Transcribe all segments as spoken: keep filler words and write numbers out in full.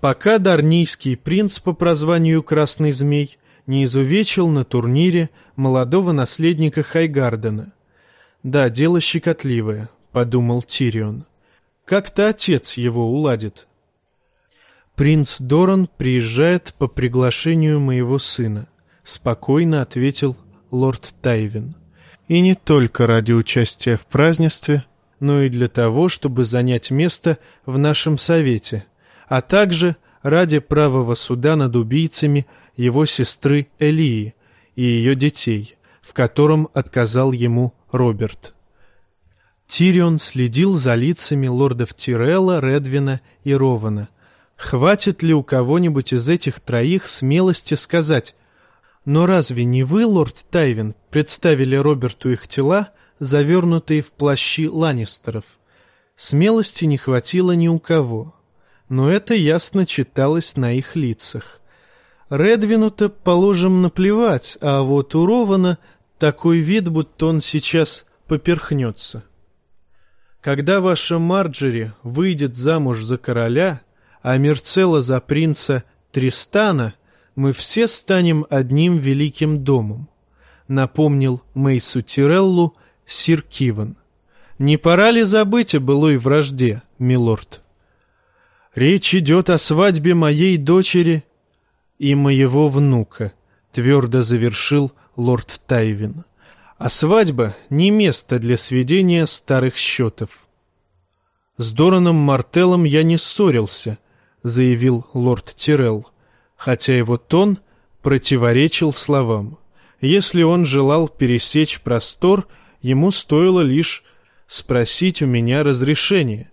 пока дарнийский принц по прозванию Красный Змей не изувечил на турнире молодого наследника Хайгардена. «Да, дело щекотливое», — подумал Тирион. «Как-то отец его уладит». «Принц Доран приезжает по приглашению моего сына», — спокойно ответил лорд Тайвин. «И не только ради участия в празднестве, но и для того, чтобы занять место в нашем совете, а также ради правого суда над убийцами его сестры Элии и ее детей, в котором отказал ему Роберт». Тирион следил за лицами лордов Тирелла, Редвина и Рована. Хватит ли у кого-нибудь из этих троих смелости сказать: «Но разве не вы, лорд Тайвин, представили Роберту их тела, завернутые в плащи Ланнистеров?» Смелости не хватило ни у кого, но это ясно читалось на их лицах. Редвину-то, положим, наплевать, а вот у Рована такой вид, будто он сейчас поперхнется. «Когда ваша Марджери выйдет замуж за короля, а Мирцелла за принца Тристана, мы все станем одним великим домом», — напомнил Мейсу Тиреллу сир Киван. «Не пора ли забыть о былой вражде, милорд?» «Речь идет о свадьбе моей дочери и моего внука», — твердо завершил лорд Тайвин. «А свадьба — не место для сведения старых счетов». «С Дораном Мартеллом я не ссорился», — заявил лорд Тирелл, хотя его тон противоречил словам. Если он желал пересечь простор, ему стоило лишь спросить у меня разрешения.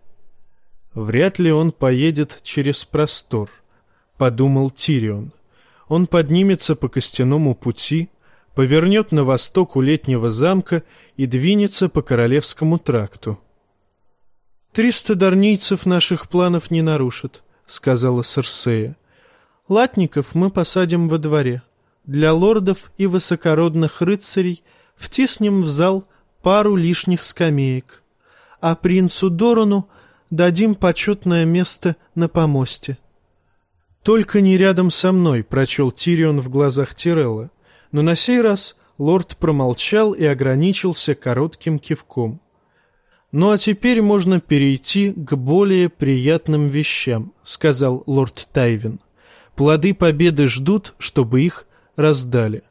«Вряд ли он поедет через простор», — подумал Тирион. «Он поднимется по костяному пути, повернет на восток у летнего замка и двинется по Королевскому тракту». «Триста дарнийцев наших планов не нарушат», — сказала Серсея. «Латников мы посадим во дворе. Для лордов и высокородных рыцарей втиснем в зал пару лишних скамеек, а принцу Дорану дадим почетное место на помосте». «Только не рядом со мной», — прочел Тирион в глазах Тирелла, но на сей раз лорд промолчал и ограничился коротким кивком. «Ну а теперь можно перейти к более приятным вещам», — сказал лорд Тайвин. «Плоды победы ждут, чтобы их раздали».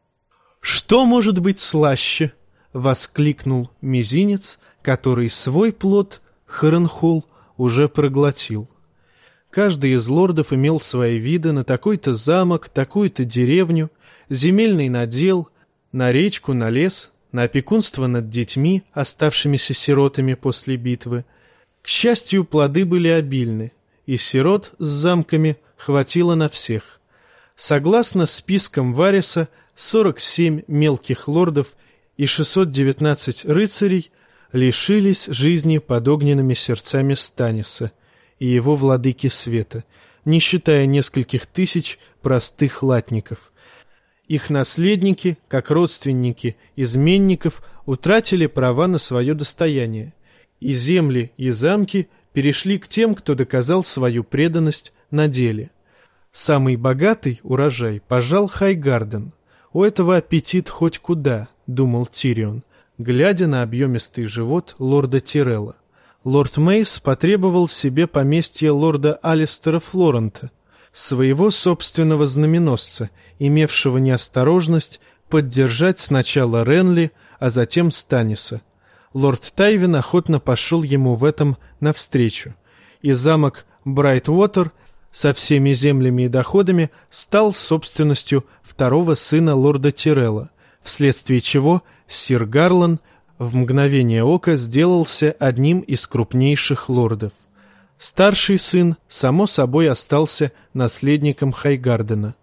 «Что может быть слаще?» — воскликнул мизинец, который свой плод, Харенхолл, уже проглотил. Каждый из лордов имел свои виды на такой-то замок, такую-то деревню, земельный надел, на речку, на лес, на опекунство над детьми, оставшимися сиротами после битвы. К счастью, плоды были обильны, и сирот с замками хватило на всех. Согласно спискам Вариса, сорок семь мелких лордов и шестьсот девятнадцать рыцарей лишились жизни под огненными сердцами Станниса и его владыки света, не считая нескольких тысяч простых латников. Их наследники, как родственники изменников, утратили права на свое достояние, и земли и замки перешли к тем, кто доказал свою преданность на деле. Самый богатый урожай пожал Хайгарден. «У этого аппетит хоть куда», — думал Тирион, глядя на объемистый живот лорда Тирелла. Лорд Мейс потребовал себе поместье лорда Алистера Флорента, своего собственного знаменосца, имевшего неосторожность поддержать сначала Ренли, а затем Станниса. Лорд Тайвин охотно пошел ему в этом навстречу, и замок Брайтвотер со всеми землями и доходами стал собственностью второго сына лорда Тирелла, вследствие чего сир Гарлан в мгновение ока сделался одним из крупнейших лордов. Старший сын, само собой, остался наследником Хайгардена.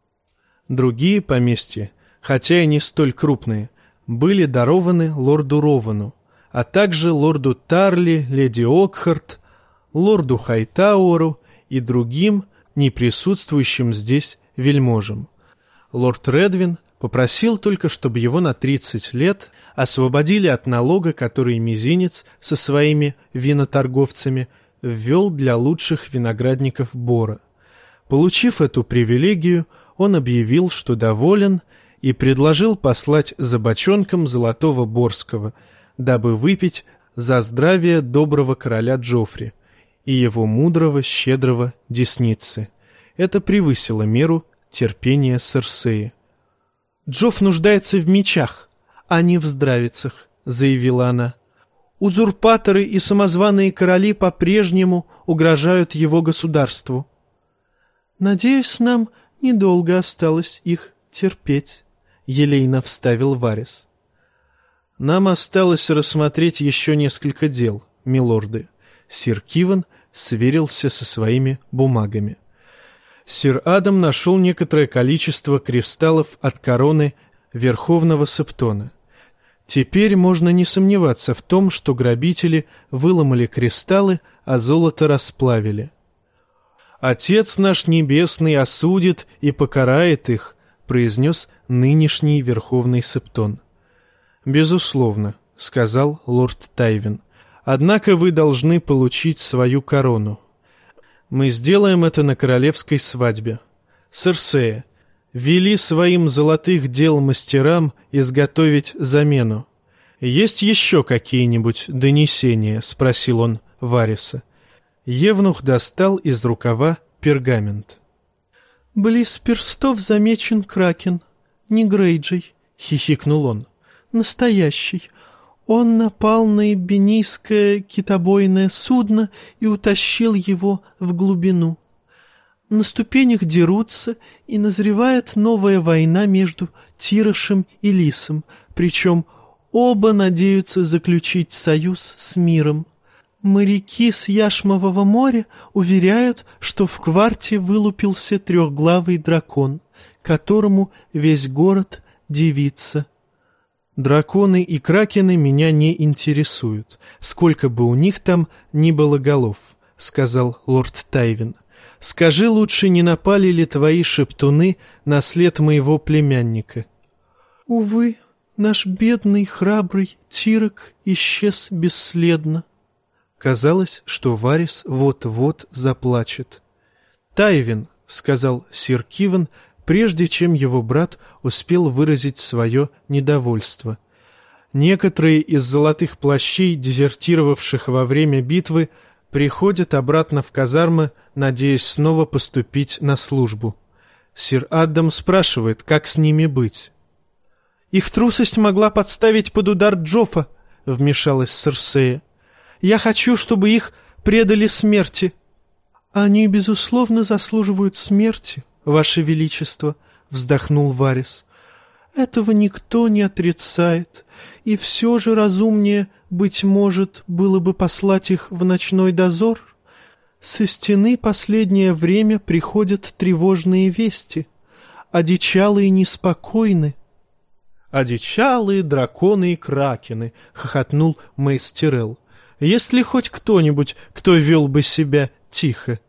Другие поместья, хотя и не столь крупные, были дарованы лорду Ровану, а также лорду Тарли, леди Окхарт, лорду Хайтауэру и другим, не присутствующим здесь вельможам. Лорд Редвин попросил только, чтобы его на тридцать лет освободили от налога, который мизинец со своими виноторговцами ввел для лучших виноградников Бора. Получив эту привилегию, он объявил, что доволен, и предложил послать за бочонком золотого Борского, дабы выпить за здравие доброго короля Джоффри и его мудрого, щедрого десницы. Это превысило меру терпения Серсеи. «Джофф нуждается в мечах, а не в здравицах», — заявила она. «Узурпаторы и самозваные короли по-прежнему угрожают его государству. Надеюсь, нам недолго осталось их терпеть», — елейно вставил Варис. «Нам осталось рассмотреть еще несколько дел, милорды». Сир Киван сверился со своими бумагами. Сир Адам нашел некоторое количество кристаллов от короны Верховного Септона. Теперь можно не сомневаться в том, что грабители выломали кристаллы, а золото расплавили. «Отец наш Небесный осудит и покарает их», — произнес нынешний Верховный Септон. «Безусловно», — сказал лорд Тайвин. «Однако вы должны получить свою корону. Мы сделаем это на королевской свадьбе. Серсея, вели своим золотых дел мастерам изготовить замену. Есть еще какие-нибудь донесения?» — спросил он Вариса. Евнух достал из рукава пергамент. «Близ перстов замечен кракен, не Грейджей», — хихикнул он. «Настоящий. Он напал на эбенийское китобойное судно и утащил его в глубину. На ступенях дерутся, и назревает новая война между Тирошем и Лисом, причем оба надеются заключить союз с миром. Моряки с Яшмового моря уверяют, что в кварте вылупился трехглавый дракон, которому весь город дивится. Драконы и кракены меня не интересуют, сколько бы у них там ни было голов, — сказал лорд Тайвин. Скажи лучше, не напали ли твои шептуны на след моего племянника? Увы, наш бедный храбрый Тирок исчез бесследно. Казалось, что Варис вот-вот заплачет. «Тайвин», — сказал сир Киван, прежде чем его брат успел выразить свое недовольство. «Некоторые из золотых плащей, дезертировавших во время битвы, приходят обратно в казармы, надеясь снова поступить на службу. Сир Адам спрашивает, как с ними быть». «Их трусость могла подставить под удар Джоффа», — вмешалась Серсея. «Я хочу, чтобы их предали смерти». «Они, безусловно, заслуживают смерти, Ваше Величество», — вздохнул Варис. «Этого никто не отрицает, и все же разумнее, быть может, было бы послать их в ночной дозор. Со стены последнее время приходят тревожные вести. Одичалые неспокойны». «Одичалые драконы и кракены», — хохотнул Мейс Тирелл. «Есть ли хоть кто-нибудь, кто вел бы себя тихо?»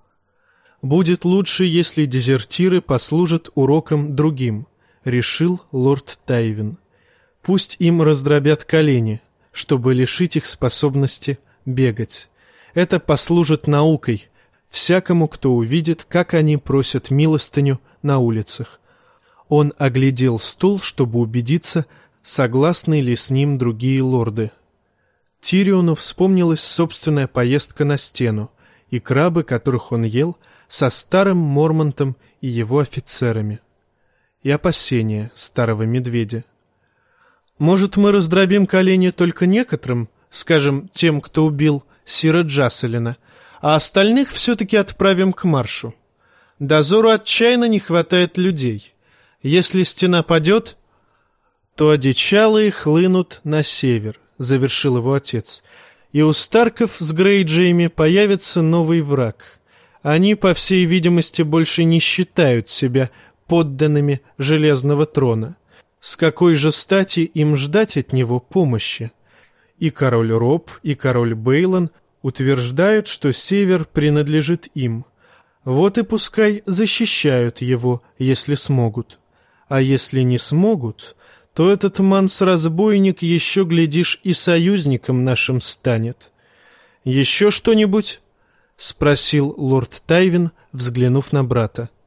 «Будет лучше, если дезертиры послужат уроком другим», — решил лорд Тайвин. «Пусть им раздробят колени, чтобы лишить их способности бегать. Это послужит наукой всякому, кто увидит, как они просят милостыню на улицах». Он оглядел стол, чтобы убедиться, согласны ли с ним другие лорды. Тириону вспомнилась собственная поездка на стену и крабы, которых он ел, со старым Мормонтом и его офицерами, и опасения старого медведя. «Может, мы раздробим колени только некоторым, скажем, тем, кто убил сира Джасселина, а остальных все-таки отправим к маршу? Дозору отчаянно не хватает людей. Если стена падет, то одичалые хлынут на север», — завершил его отец, «и у Старков с Грейджиями появится новый враг. Они, по всей видимости, больше не считают себя подданными Железного трона. С какой же стати им ждать от него помощи? И король Роб, и король Бейлон утверждают, что север принадлежит им. Вот и пускай защищают его, если смогут. А если не смогут, то этот Манс-разбойник еще, глядишь, и союзником нашим станет. Еще что-нибудь?» — спросил лорд Тайвин, взглянув на брата.